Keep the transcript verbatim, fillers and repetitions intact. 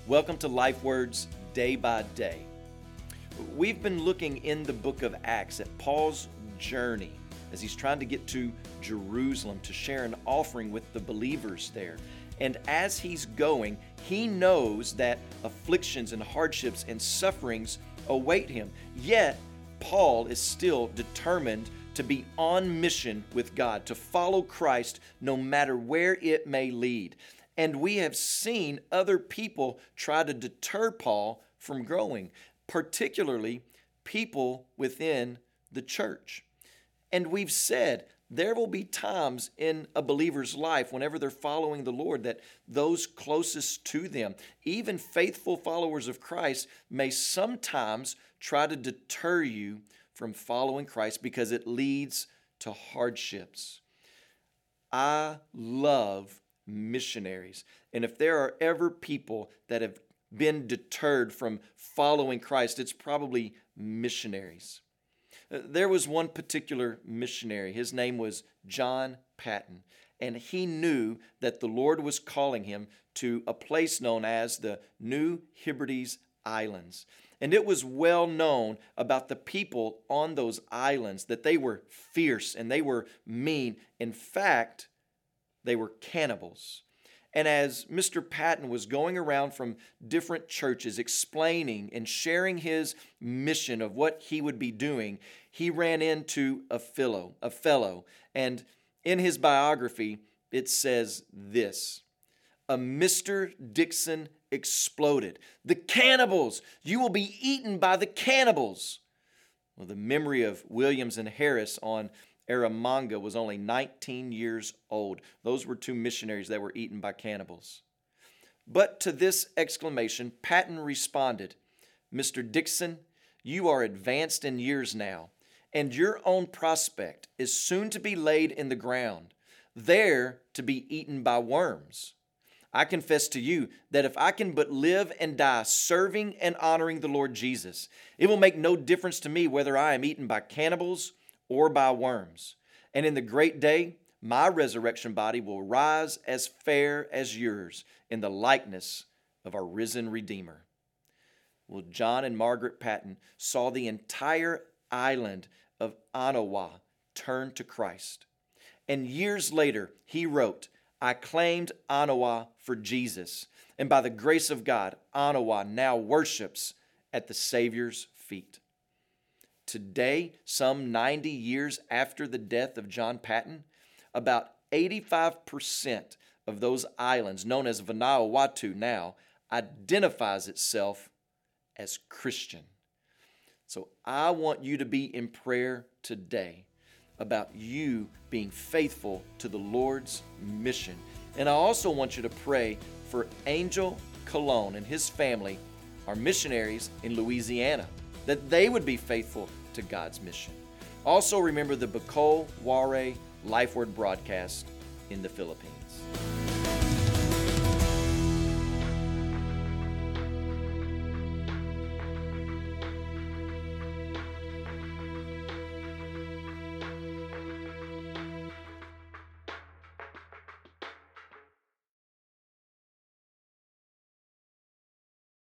Welcome to Life Words Day by Day. We've been looking in the book of Acts at Paul's journey as he's trying to get to Jerusalem to share an offering with the believers there. And as he's going, he knows that afflictions and hardships and sufferings await him. Yet, Paul is still determined to be on mission with God, to follow Christ no matter where it may lead. And we have seen other people try to deter Paul from growing, particularly people within the church. And we've said there will be times in a believer's life whenever they're following the Lord that those closest to them, even faithful followers of Christ, may sometimes try to deter you from following Christ because it leads to hardships. I love missionaries. And if there are ever people that have been deterred from following Christ, it's probably missionaries. There was one particular missionary. His name was John Paton, and he knew that the Lord was calling him to a place known as the New Hebrides Islands. And it was well known about the people on those islands that they were fierce and they were mean. In fact, they were cannibals. And as Mister Paton was going around from different churches explaining and sharing his mission of what he would be doing, he ran into a fellow, a fellow. And in his biography, it says this: a Mister Dixon exploded. The cannibals! You will be eaten by the cannibals! Well, the memory of Williams and Harris on Erromanga was only nineteen years old. Those were two missionaries that were eaten by cannibals. But to this exclamation, Paton responded, Mister Dixon, you are advanced in years now, and your own prospect is soon to be laid in the ground, there to be eaten by worms. I confess to you that if I can but live and die serving and honoring the Lord Jesus, it will make no difference to me whether I am eaten by cannibals or by worms. And in the great day, my resurrection body will rise as fair as yours in the likeness of our risen Redeemer. Well, John and Margaret Paton saw the entire island of Anawa turn to Christ. And years later, he wrote, I claimed Anawa for Jesus, and by the grace of God, Anawa now worships at the Savior's feet. Today, some ninety years after the death of John Paton, about eighty-five percent of those islands, known as Vanuatu now, identifies itself as Christian. So I want you to be in prayer today about you being faithful to the Lord's mission. And I also want you to pray for Angel Colon and his family, our missionaries in Louisiana, that they would be faithful to God's mission. Also remember the Bacol Ware Life Word broadcast in the Philippines.